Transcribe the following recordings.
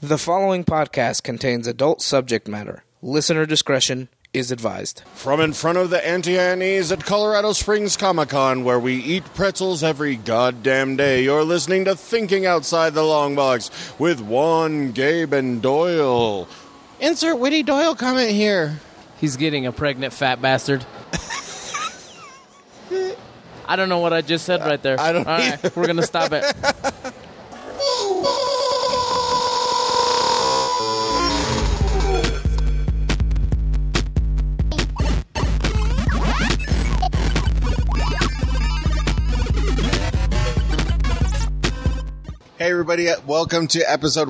The following podcast contains adult subject matter. Listener discretion is advised. From in front of the Auntie Annie's at Colorado Springs Comic-Con, where we eat pretzels every goddamn day, you're listening to Thinking Outside the Long Box with Juan, Gabe, and Doyle. Insert witty Doyle comment here. He's getting a pregnant fat bastard. I don't know what I just said right there. I don't All right, we're going to stop it. Hey everybody, welcome to episode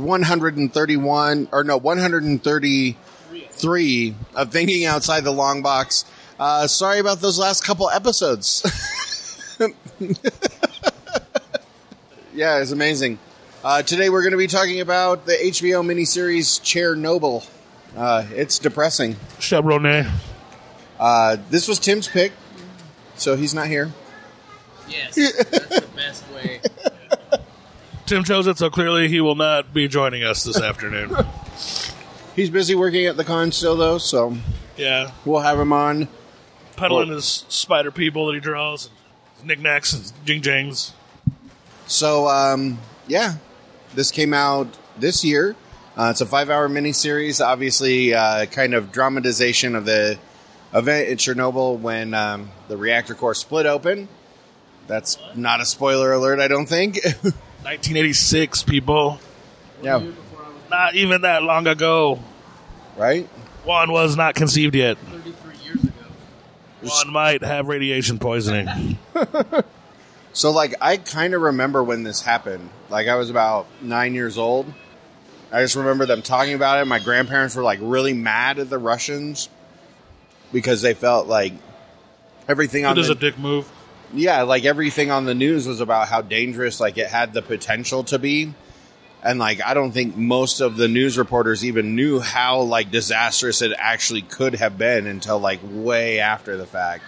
133 of Thinking Outside the Long Box. Sorry about those last couple episodes. Yeah, it's amazing. Today we're going to be talking about the HBO miniseries Chernobyl. It's depressing. Chevrolet. This was Tim's pick, so he's not here. Yes, that's the best way. Tim chose it, so clearly he will not be joining us this afternoon. He's busy working at the con still, though, so Yeah. we'll have him on. Peddling his spider people that he draws, his knickknacks and jing-jangs. So, yeah, this came out this year. It's a 5-hour miniseries, obviously kind of dramatization of the event in Chernobyl when the reactor core split open. That's not a spoiler alert, I don't think. 1986, people. Yeah, Not even that long ago. right? Juan was not conceived yet. 33 years ago. Juan might have radiation poisoning. So, like, I kind of remember when this happened. Like, I was about 9 years old. I just remember them talking about it. My grandparents were, like, really mad at the Russians because they felt like everything on It is the... a dick move. Yeah, like, everything on the news was about how dangerous, like, it had the potential to be. And, like, I don't think most of the news reporters even knew how, like, disastrous it actually could have been until, like, way after the fact.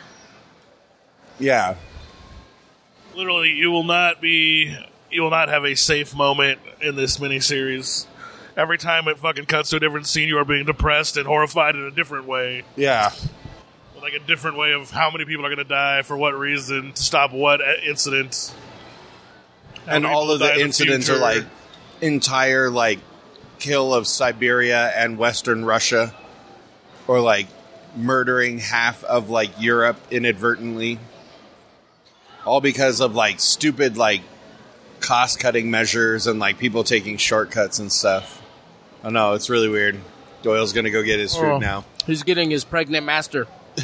Yeah. Literally, you will not have a safe moment in this miniseries. Every time it fucking cuts to a different scene, you are being depressed and horrified in a different way. Yeah. Like a different way of how many people are going to die, for what reason, to stop what incident. How And many all people of the die in incidents are, future. like, entire, like, kill of Siberia and Western Russia. Or, like, murdering half of, like, Europe inadvertently. All because of, like, stupid, like, cost-cutting measures and, like, people taking shortcuts and stuff. I know, it's really weird. Doyle's gonna go get his food now. He's getting his pregnant master.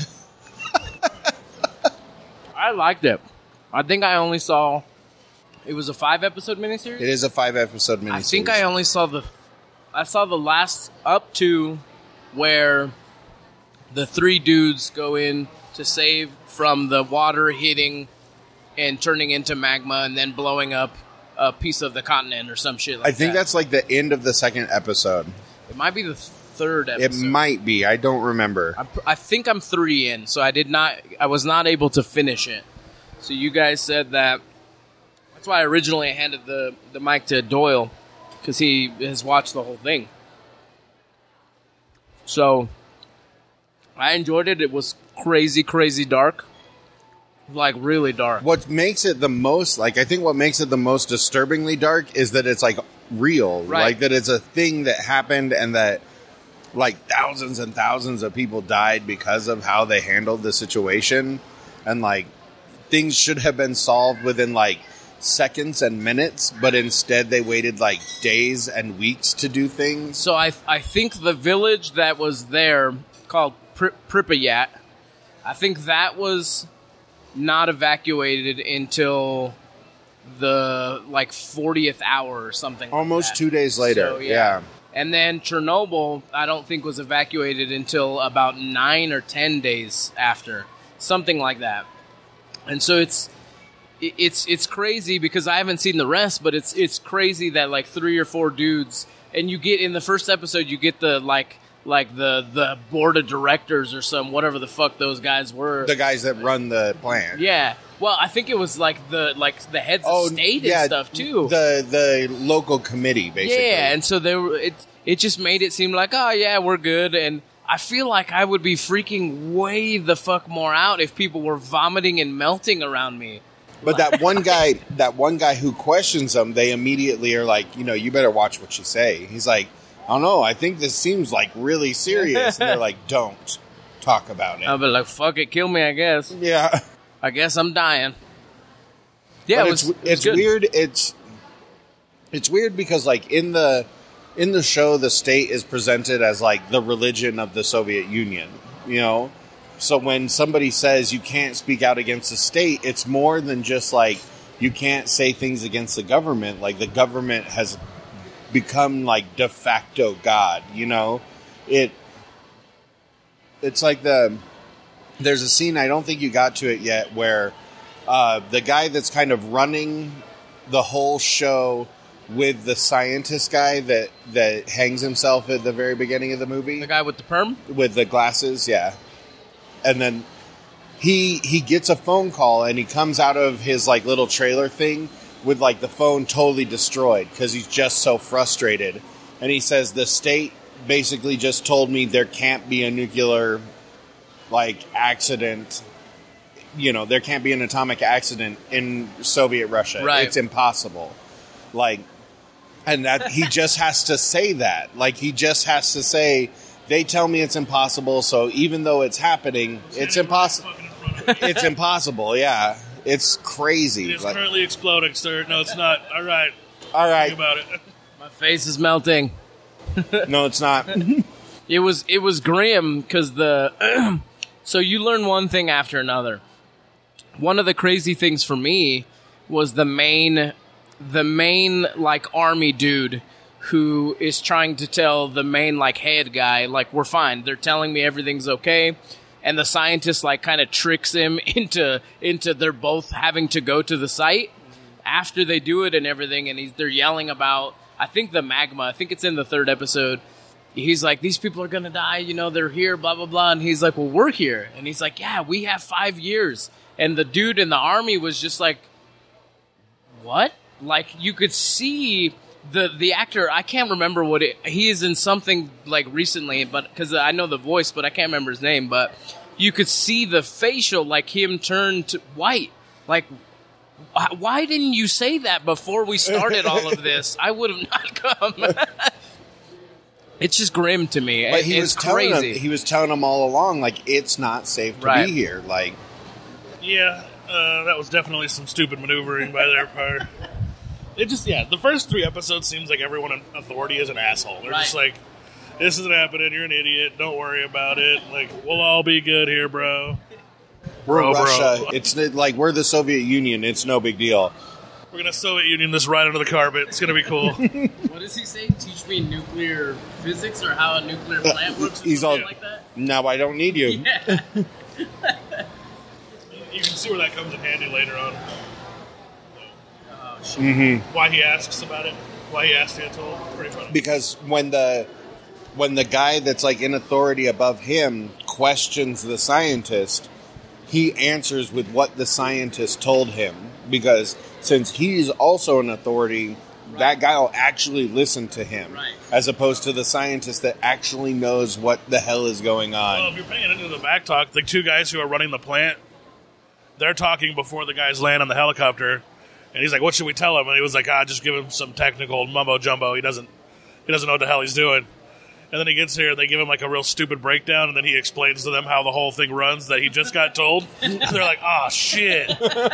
I liked it. I think I only saw... It was a 5-episode miniseries? It is a 5-episode miniseries. I think I only saw the last up to where the 3 dudes go in to save from the water hitting and turning into magma and then blowing up a piece of the continent or some shit like that. I think that's, like, the end of the second episode. It might be the 3rd It episode. might be. I don't remember. I think I'm 3 in, so I was not able to finish it. So you guys said that. That's why I originally handed the mic to Doyle, because he has watched the whole thing. So I enjoyed it. It was crazy, crazy dark. Like, really dark. What makes it the most, like, I think what makes it the most disturbingly dark is that it's, like, real. Right. Like, that it's a thing that happened and that, like, thousands and thousands of people died because of how they handled the situation. And, like, things should have been solved within, like, seconds and minutes, but instead they waited, like, days and weeks to do things. So I think the village that was there, called Pripyat, I think that was not evacuated until the, like, 40th hour or something Almost like that. 2 days later. So, yeah. And then Chernobyl, I don't think was evacuated until about 9 or 10 days after. Something like that. And so it's crazy because I haven't seen the rest, but it's crazy that, like, 3 or 4 dudes, and you get in the first episode, you get the like the board of directors or some whatever the fuck those guys were. The guys that run the plant. Yeah, Well, I think it was like the heads of state and stuff too. The local committee, basically. Yeah, and so it just made it seem like, oh yeah, we're good. And I feel like I would be freaking way the fuck more out if people were vomiting and melting around me. But that one guy who questions them, they immediately are like, you better watch what you say. He's like, I don't know, I think this seems like really serious. And they're like, don't talk about it. I'll be like, fuck it, kill me, I guess. Yeah. I guess I'm dying. Yeah, but it's good. Weird. It's weird because like in the show, the state is presented as like the religion of the Soviet Union. So when somebody says you can't speak out against the state, it's more than just like you can't say things against the government. Like the government has become like de facto God. It's like there's a scene, I don't think you got to it yet, where the guy that's kind of running the whole show with the scientist guy that hangs himself at the very beginning of the movie. The guy with the perm? With the glasses, yeah. And then he gets a phone call and he comes out of his like little trailer thing with like the phone totally destroyed because he's just so frustrated. And he says the state basically just told me there can't be a nuclear like accident. There can't be an atomic accident in Soviet Russia. Right. It's impossible. Like, and that he just has to say that. Like, he just has to say, they tell me it's impossible, so even though it's happening, it's impossible. It's impossible, yeah. It's crazy. It's currently exploding, sir. No, it's not. All right. Think about it. My face is melting. No, it's not. It was grim because so you learn one thing after another. One of the crazy things for me was the main like army dude who is trying to tell the main like head guy like we're fine. They're telling me everything's okay, and the scientist like kind of tricks him into they're both having to go to the site after they do it and everything, and they're yelling about I think the magma. I think it's in the 3rd episode. He's like, these people are gonna die. They're here, blah blah blah, and he's like, well, we're here, and he's like, yeah, we have 5 years. And the dude in the army was just like, what? Like, you could see the actor, I can't remember he is in something, like, recently, but because I know the voice, but I can't remember his name, but you could see the facial, like, him turn to white. Like, why didn't you say that before we started all of this? I would have not come. It's just grim to me. But it's crazy. He was telling them all along, like, it's not safe to be here. Like, yeah, that was definitely some stupid maneuvering by their part. It just, the first 3 episodes seems like everyone in authority is an asshole. They're just like, this isn't happening, you're an idiot, don't worry about it. Like, we'll all be good here, bro. We're Russia. It's like, we're the Soviet Union, it's no big deal. We're going to Soviet Union this right under the carpet. It's going to be cool. What does he say? Teach me nuclear physics or how a nuclear plant works? He's all like that? No, I don't need you. Yeah. You can see where that comes in handy later on. Oh, shit. Mm-hmm. Why he asks about it. Why he asked Anatole. Pretty funny. Because when the guy that's like in authority above him questions the scientist, he answers with what the scientist told him. Because since he's also an authority, that guy will actually listen to him. Right. As opposed to the scientist that actually knows what the hell is going on. Well, if you're paying attention to the back talk, the 2 guys who are running the plant, they're talking before the guys land on the helicopter. And he's like, what should we tell him? And he was like, just give him some technical mumbo-jumbo. He doesn't know what the hell he's doing. And then he gets here, and they give him like a real stupid breakdown, and then he explains to them how the whole thing runs that he just got told. And they're like, shit.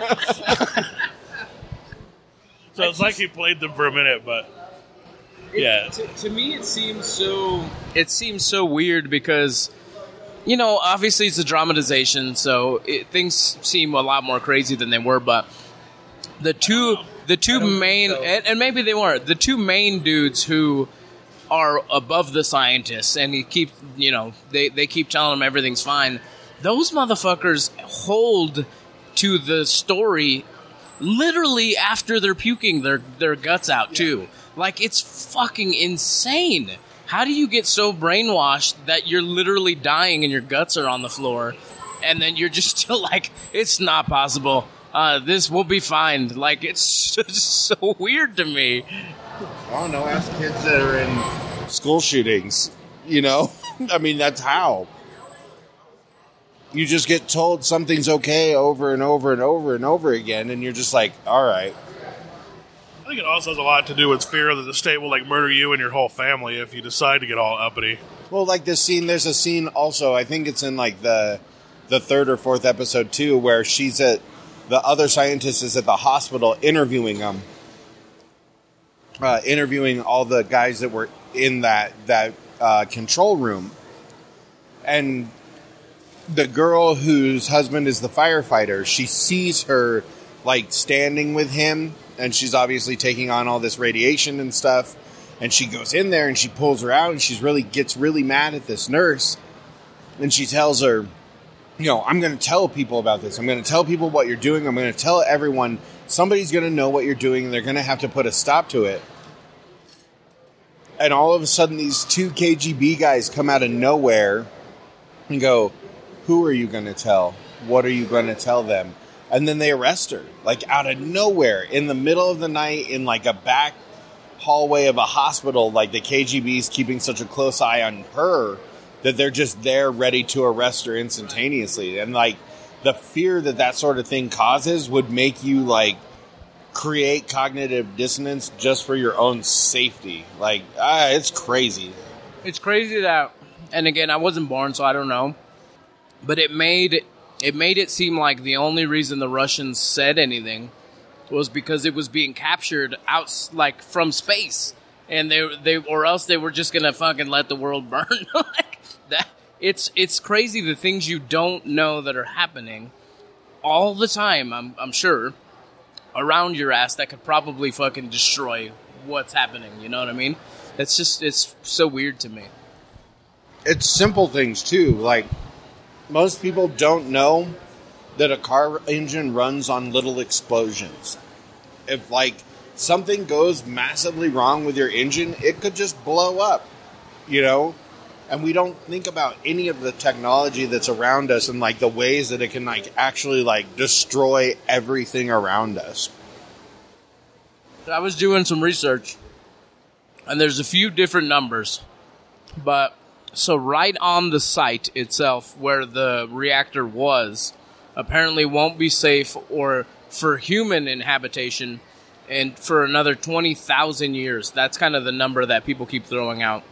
So it's like he played them for a minute, but yeah. To me, it seems so weird because, obviously it's a dramatization, so things seem a lot more crazy than they were, but the two main, and maybe they weren't, the 2 main dudes who are above the scientists, and they keep telling them everything's fine. Those motherfuckers hold to the story literally after they're puking their guts out too. Like, it's fucking insane. How do you get so brainwashed that you're literally dying and your guts are on the floor, and then you're just still like, it's not possible. this will be fine. Like, it's just so weird to me. I don't know, ask kids that are in school shootings, you know? I mean, that's how. You just get told something's okay over and over and over and over again, and you're just like, all right. I think it also has a lot to do with fear that the state will, like, murder you and your whole family if you decide to get all uppity. Well, like this scene, there's a scene also, I think it's in like the third or fourth episode too, where the other scientist is at the hospital interviewing them. Interviewing all the guys that were in that control room. And the girl whose husband is the firefighter, she sees her like standing with him, and she's obviously taking on all this radiation and stuff. And she goes in there and she pulls her out, and gets really mad at this nurse. And she tells her, you know, I'm going to tell people about this. I'm going to tell people what you're doing. I'm going to tell everyone. Somebody's going to know what you're doing, and they're going to have to put a stop to it. And all of a sudden, these two KGB guys come out of nowhere and go, who are you going to tell? What are you going to tell them? And then they arrest her, like out of nowhere, in the middle of the night, in like a back hallway of a hospital. Like the KGB's keeping such a close eye on her that they're just there ready to arrest her instantaneously. And like the fear that sort of thing causes would make you like create cognitive dissonance just for your own safety. Like, it's crazy. It's crazy that, and again, I wasn't born, so I don't know, but it made it seem like the only reason the Russians said anything was because it was being captured out, like, from space, and they or else they were just gonna fucking let the world burn. Like that. It's crazy the things you don't know that are happening all the time. I'm sure around your ass that could probably fucking destroy what's happening. You know what I mean? It's so weird to me. It's simple things too. Like most people don't know that a car engine runs on little explosions. If like something goes massively wrong with your engine, it could just blow up, you know? And we don't think about any of the technology that's around us and like the ways that it can like actually like destroy everything around us. I was doing some research and there's a few different numbers, but so right on the site itself where the reactor was apparently won't be safe or for human inhabitation and for another 20,000 years. That's kind of the number that people keep throwing out.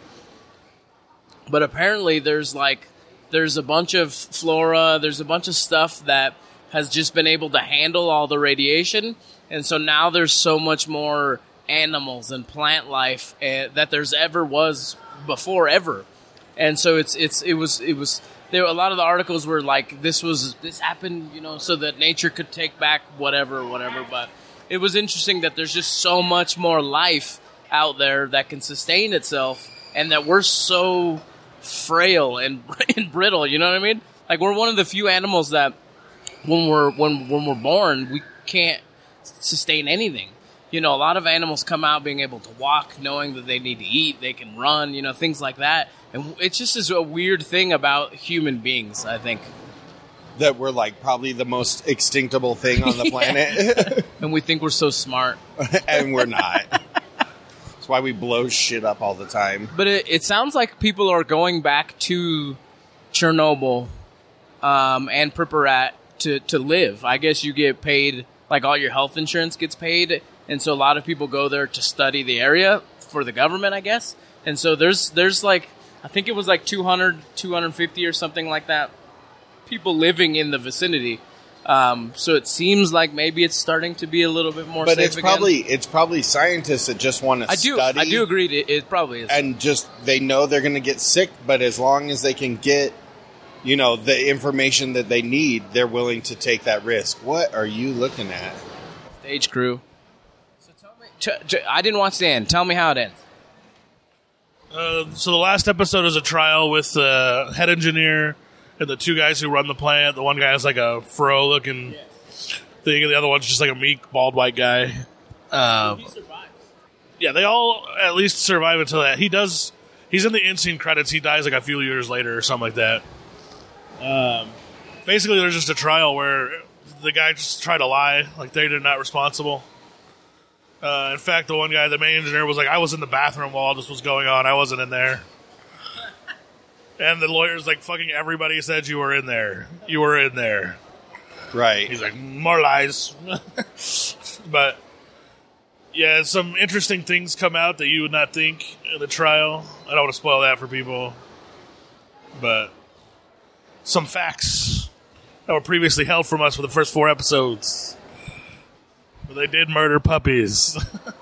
But apparently there's a bunch of flora, there's a bunch of stuff that has just been able to handle all the radiation. And so now there's so much more animals and plant life that there's ever was before ever. And so it was there. A lot of the articles were like, this happened, you know, so that nature could take back whatever. But it was interesting that there's just so much more life out there that can sustain itself, and that we're so frail and brittle. You know what I mean? Like we're one of the few animals that when we're born, we can't sustain anything. You know, a lot of animals come out being able to walk, knowing that they need to eat, they can run, you know, things like that. And it's just a weird thing about human beings, I think. That we're like probably the most extinctable thing on the planet. And we think we're so smart. And we're not. That's why we blow shit up all the time. But it sounds like people are going back to Chernobyl and Pripyat to live. I guess you get paid, like all your health insurance gets paid. And so a lot of people go there to study the area for the government, I guess. And so there's like, I think it was like 200, 250 or something like that, people living in the vicinity. So it seems like maybe it's starting to be a little bit more safe again. But it's probably scientists that just want to study. I do agree. It probably is. And just, they know they're going to get sick, but as long as they can get, you know, the information that they need, they're willing to take that risk. What are you looking at? Stage crew. So tell me, I didn't watch the end. Tell me how it ends. So the last episode is a trial with the head engineer and the two guys who run the plant. The one guy has like a fro-looking thing, and the other one's just like a meek, bald, white guy. He survives. Yeah, they all at least survive until that. He's in the in-scene credits. He dies like a few years later or something like that. Basically, there's just a trial where the guy just tried to lie, like they're not responsible. In fact, the one guy, the main engineer, was like, I was in the bathroom while all this was going on. I wasn't in there. And the lawyer's like, fucking everybody said you were in there. You were in there. Right. He's like, more lies. But, yeah, some interesting things come out that you would not think in the trial. I don't want to spoil that for people. But some facts that were previously held from us for the first 4 episodes. But they did murder puppies.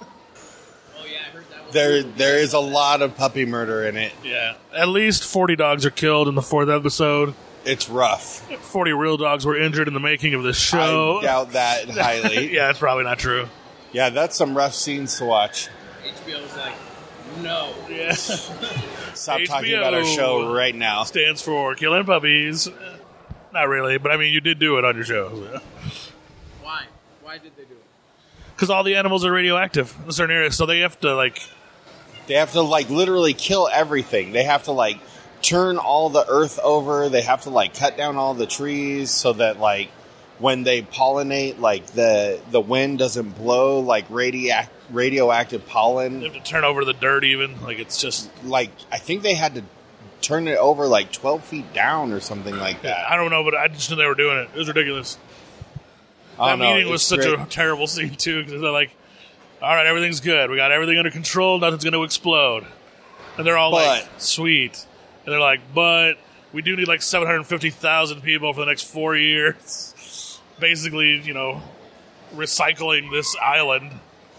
Oh yeah, I heard that one. There is a lot of puppy murder in it. Yeah. At least 40 dogs are killed in the 4th episode. It's rough. 40 real dogs were injured in the making of this show. I doubt that highly. Yeah, it's probably not true. Yeah, that's some rough scenes to watch. HBO's like, no. Yeah. Stop talking HBO about our show right now. Stands for Killing Puppies. Not really, but I mean, you did do it on your show. Why? Why did they do it? Because all the animals are radioactive in certain areas, so they have to, They have to, literally kill everything. They have to, turn all the earth over. They have to, cut down all the trees so that, when they pollinate, the wind doesn't blow, radioactive pollen. they have to turn over the dirt even. It's just... I think they had to turn it over, 12 feet down or something like that. I don't know, but I just knew they were doing it. It was ridiculous. I That don't know, meeting was it's such great. a terrible scene, too, because they're like, all right, everything's good. We got everything under control. Nothing's going to explode. And they're all sweet. And they're like, but we do need 750,000 people for the next 4 years. Basically, recycling this island.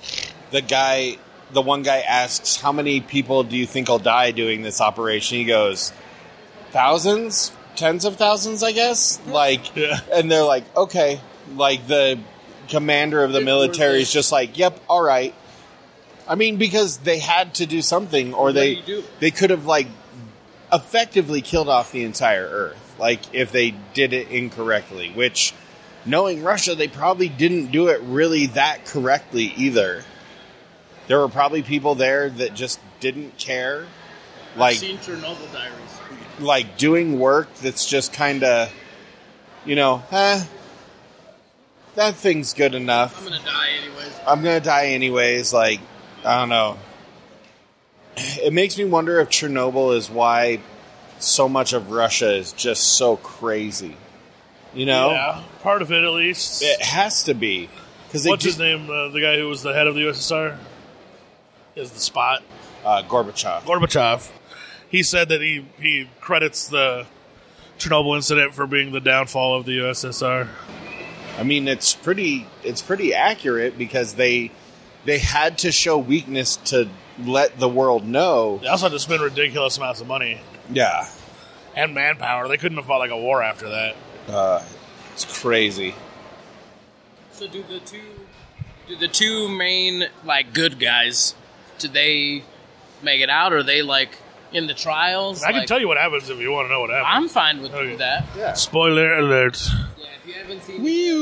The one guy asks, how many people do you think will die doing this operation? He goes, thousands? Tens of thousands, I guess? Yeah. And they're like, okay. The commander of the military is just like, yep, all right. I mean, because they had to do something, or they could have, effectively killed off the entire Earth, if they did it incorrectly, which, knowing Russia, they probably didn't do it really that correctly either. There were probably people there that just didn't care. I've seen Chernobyl Diaries. Doing work that's just kind of, that thing's good enough. I'm going to die anyways. I don't know. It makes me wonder if Chernobyl is why so much of Russia is just so crazy. Yeah, part of it at least. It has to be. What's his name? The guy who was the head of the USSR? Is the spot. Gorbachev. He said that he credits the Chernobyl incident for being the downfall of the USSR. I mean, it's pretty accurate because they had to show weakness to let the world know. They also had to spend ridiculous amounts of money. Yeah. And manpower. They couldn't have fought a war after that. It's crazy. So do the two main good guys, do they make it out, or are they in the trials? I can tell you what happens if you want to know what happens. I'm fine with that. Yeah. Spoiler alert. Yeah, if you haven't seen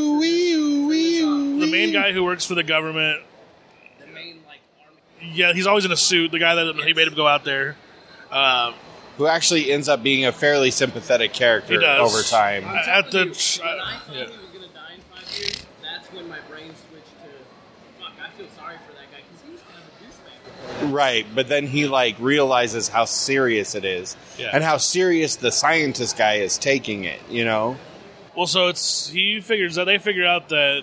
The main guy who works for the government. the main army. Yeah, he's always in a suit. The guy that he made him go out there. Who actually ends up being a fairly sympathetic character He does. over time. When I thought he was going to die in 5 years, that's when my brain switched to, fuck, I feel sorry for that guy, because he was kind of a douchebag before. Right, but then he realizes how serious it is, Yeah. and how serious the scientist guy is taking it. Well, so they figure out that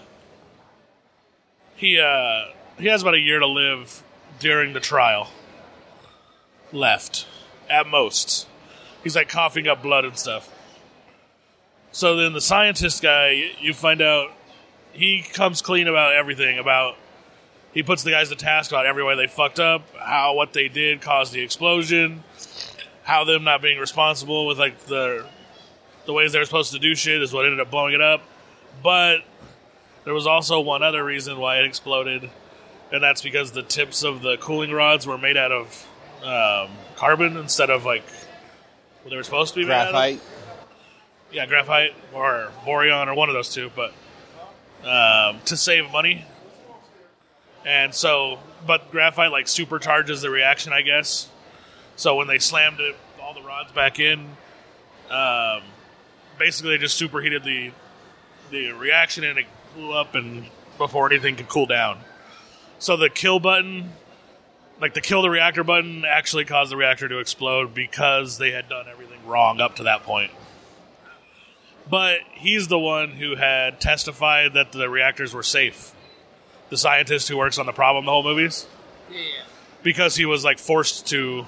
he has about a year to live during the trial left, at most. He's coughing up blood and stuff. So then the scientist guy, you find out he comes clean about everything. He puts the guys to task about every way they fucked up, how what they did caused the explosion, how them not being responsible with the ways they were supposed to do shit is what ended up blowing it up. But there was also one other reason why it exploded, and that's because the tips of the cooling rods were made out of carbon instead of what they were supposed to be made out of. Graphite. Yeah, graphite or boron or one of those two, but to save money. And so, but graphite supercharges the reaction, I guess. So when they slammed all the rods back in, basically they just superheated the the reaction, and it blew up and before anything could cool down. So the kill button, like the kill the reactor button, actually caused the reactor to explode because they had done everything wrong up to that point. But he's the one who had testified that the reactors were safe. The scientist who works on the problem the whole movies. Yeah. Because he was like forced to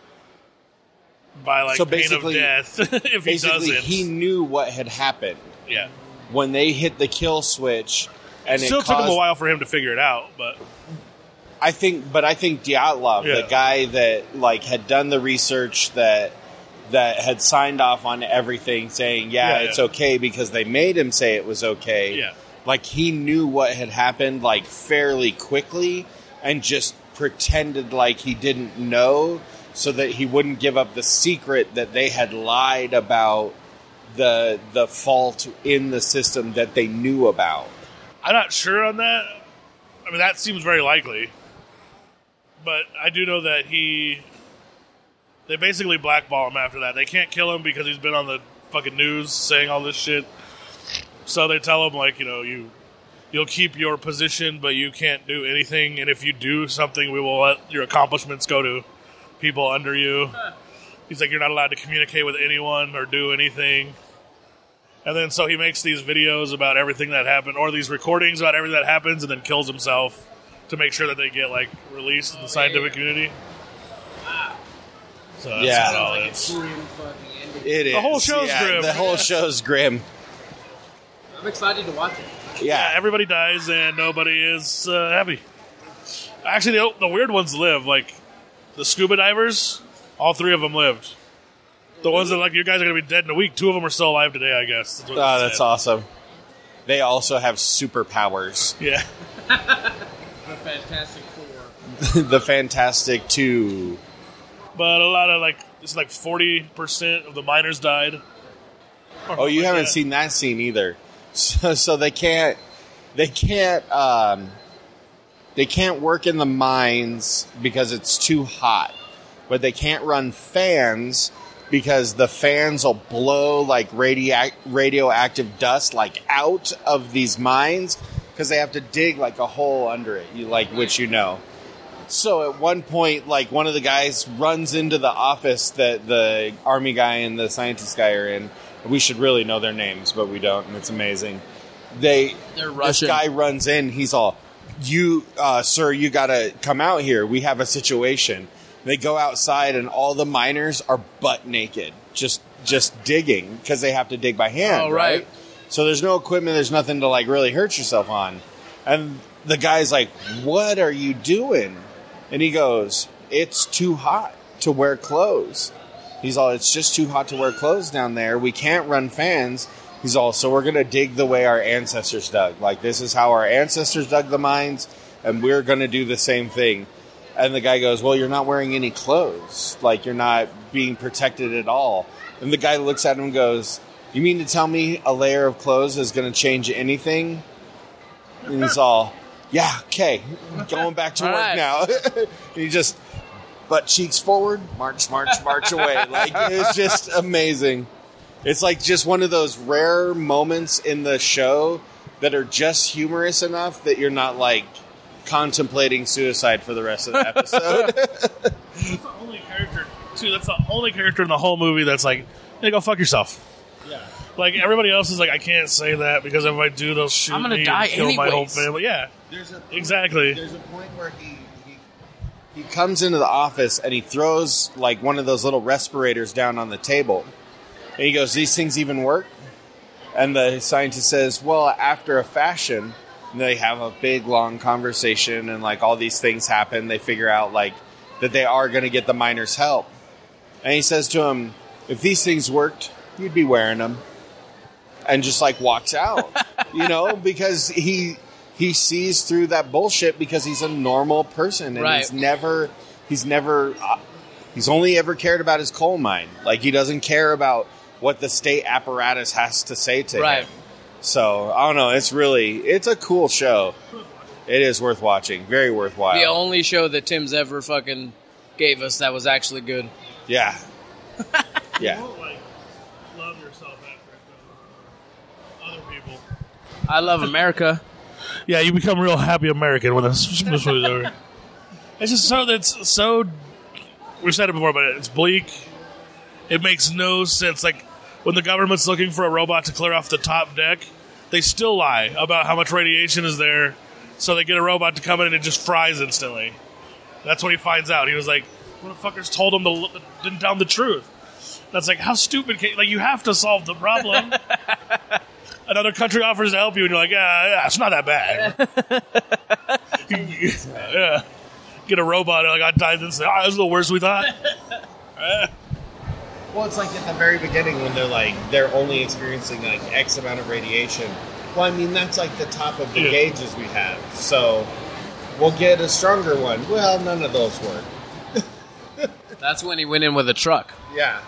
by like So pain of basically- death if he Basically, doesn't. he knew what had happened Yeah. when they hit the kill switch, and It still it took him a caused- while for him to figure it out, but I think Dyatlov, Yeah. the guy that like had done the research that had signed off on everything, saying Yeah, it's yeah. okay because they made him say it was okay. Yeah. Like he knew what had happened like fairly quickly, and just pretended like he didn't know, so that he wouldn't give up the secret that they had lied about the fault in the system that they knew about. I'm not sure on that. I mean, that seems very likely. But I do know that they basically blackball him after that. They can't kill him because he's been on the fucking news saying all this shit. So they tell him, like, you'll keep your position, but you can't do anything. And if you do something, we will let your accomplishments go to people under you. He's like, you're not allowed to communicate with anyone or do anything. And then so he makes these videos about everything that happened, or these recordings about everything that happens, and then kills himself to make sure that they get like released in the scientific community. So that's Yeah. all Like it a is. grim fucking ending. It is. The whole show's grim. The whole show's grim. I'm excited to watch it. Yeah, everybody dies and nobody is happy. Actually, the weird ones live. Like the scuba divers, all 3 of them lived. The ones that like you guys are going to be dead in a week, 2 of them are still alive today. I guess. That's what Oh, they that's said. awesome. They also have superpowers. Yeah. The Fantastic Four. The Fantastic Two. But a lot of it's like 40% of the miners died. Oh, you haven't seen that scene either. So they can't work in the mines because it's too hot. But they can't run fans because the fans will blow like radioactive dust like out of these mines, because they have to dig like a hole under it, which you know. So at one point, like one of the guys runs into the office that the army guy and the scientist guy are in. We should really know their names, but we don't, and it's amazing. They're This Russian. guy runs in. He's all, sir, you gotta come out here. We have a situation. They go outside, and all the miners are butt naked, just digging, because they have to dig by hand, Oh, right. So there's no equipment. There's nothing to like really hurt yourself on. And the guy's like, "What are you doing?" And he goes, "It's too hot to wear clothes." He's all, "It's just too hot to wear clothes down there. We can't run fans." He's all, "So we're going to dig the way our ancestors dug. Like, this is how our ancestors dug the mines, and we're going to do the same thing." And the guy goes, "Well, you're not wearing any clothes. Like, you're not being protected at all." And the guy looks at him and goes, "You mean to tell me a layer of clothes is going to change anything?" And he's all, "Yeah, okay, going back to All work right. now." And he just butt cheeks forward, march away. Like, it's just amazing. It's like just one of those rare moments in the show that are just humorous enough that you're not like contemplating suicide for the rest of the episode. That's the only character, too. That's the only character in the whole movie that's like, "Hey, go fuck yourself." Yeah. Like everybody else is like, "I can't say that because if I do, they'll shoot I'm gonna me die and kill my whole anyways." family." Yeah, There's a exactly. There's a point where he comes into the office and he throws like one of those little respirators down on the table. And he goes, "These things even work?" And the scientist says, "Well, after a fashion." And they have a big, long conversation, and like all these things happen. They figure out like that they are going to get the miners' help. And he says to him, "If these things worked, you'd be wearing them." And just like walks out, because he sees through that bullshit because he's a normal person, and Right. he's only ever cared about his coal mine. Like, he doesn't care about what the state apparatus has to say to Right. him. So I don't know. It's a cool show. It is worth watching. Very worthwhile. The only show that Tim's ever fucking gave us that was actually good. Yeah. Yeah. You won't like love yourself after it, though. Other people. I love America. Yeah, you become a real happy American when this movie's over. It's just so. We've said it before, but it's bleak. It makes no sense. Like when the government's looking for a robot to clear off the top deck, they still lie about how much radiation is there. So they get a robot to come in and it just fries instantly. That's what he finds out. He was like, "Motherfuckers told him didn't tell him the truth." That's like, how stupid can you have to solve the problem. Another country offers to help you, and you're like, yeah, it's not that bad. Yeah. Get a robot, and I died and say, oh, that's the worst we thought. Well, it's like at the very beginning when they're only experiencing like X amount of radiation. Well, I mean, that's like the top of the gauges we have. So we'll get a stronger one. Well, none of those work. That's when he went in with a truck. Yeah.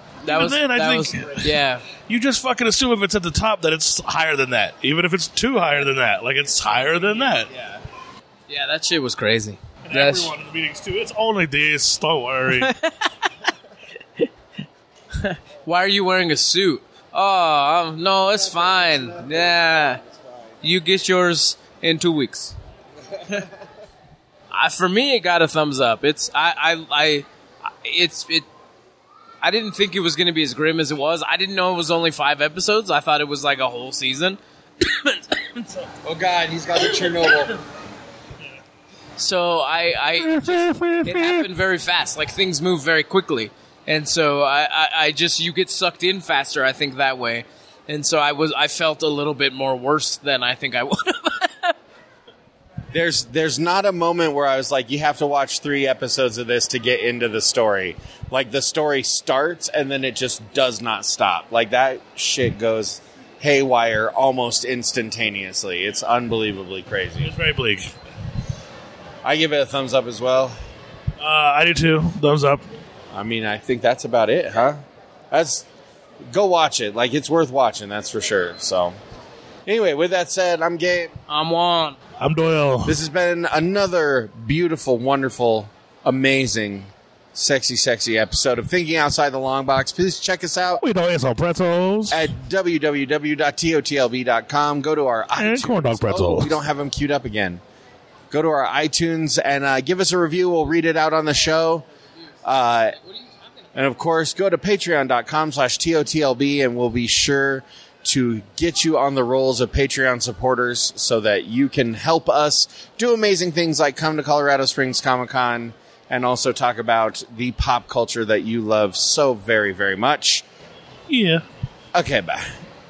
Yeah. You just fucking assume if it's at the top that it's higher than that. Even if it's too higher than that. Like, it's higher than that. Yeah, that shit was crazy. And everyone in the meetings, too. It's only this. Don't worry. Why are you wearing a suit? Oh, no, it's fine. Yeah. You get yours in 2 weeks. For me, it got a thumbs up. I didn't think it was going to be as grim as it was. I didn't know it was only 5 episodes. I thought it was like a whole season. Oh God, he's got a Chernobyl. So it happened very fast. Like things move very quickly, and so you get sucked in faster. I think that way, and so I felt a little bit more worse than I think I would have. There's not a moment where I was like, you have to watch 3 episodes of this to get into the story. Like, the story starts, and then it just does not stop. Like, that shit goes haywire almost instantaneously. It's unbelievably crazy. It's very bleak. I give it a thumbs up as well. I do too. Thumbs up. I mean, I think that's about it, huh? Go watch it. Like, it's worth watching, that's for sure. So, anyway, with that said, I'm Gabe. I'm Juan. I'm Doyle. This has been another beautiful, wonderful, amazing, sexy episode of Thinking Outside the Long Box. Please check us out. We don't eat some pretzels. At www.totlb.com. Go to our iTunes. And corn dog pretzels. Oh, we don't have them queued up again. Go to our iTunes and give us a review. We'll read it out on the show. And, of course, go to patreon.com/TOTLB, and we'll be sure to get you on the rolls of Patreon supporters so that you can help us do amazing things like come to Colorado Springs Comic-Con and also talk about the pop culture that you love so very, very much. Yeah. Okay, bye.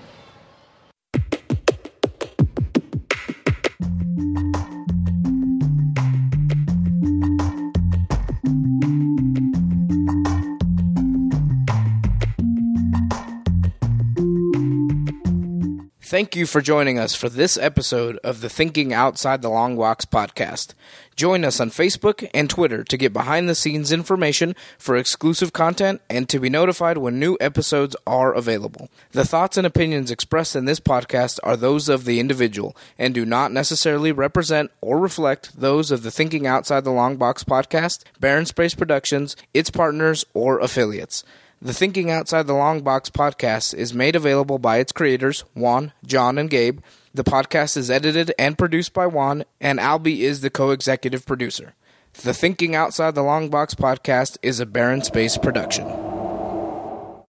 Thank you for joining us for this episode of the Thinking Outside the Long Box podcast. Join us on Facebook and Twitter to get behind-the-scenes information for exclusive content and to be notified when new episodes are available. The thoughts and opinions expressed in this podcast are those of the individual and do not necessarily represent or reflect those of the Thinking Outside the Long Box podcast, Barren Space Productions, its partners, or affiliates. The Thinking Outside the Long Box podcast is made available by its creators, Juan, John, and Gabe. The podcast is edited and produced by Juan, and Albie is the co-executive producer. The Thinking Outside the Long Box podcast is a Barren Space production.